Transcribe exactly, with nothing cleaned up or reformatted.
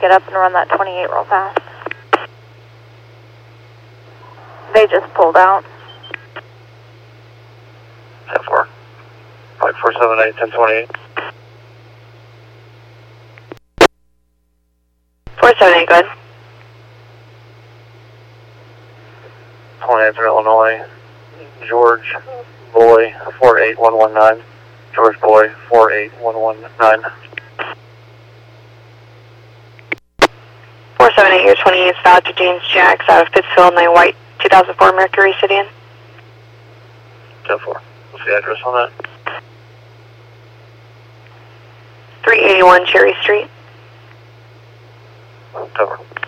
get up and run that twenty-eight real fast. They just pulled out. ten four. five four seven eight, ten twenty-eight. four seven eight, go ahead. twenty-eighth in Illinois. George Boy, four eight one one nine. George Boy, four eight one one nine. four seven eight, your twenty-eight, out to James Jacks out of Pittsfield, in a white two thousand four Mercury Sedan. ten four. What's the address on that? three eighty-one Cherry Street. ten four.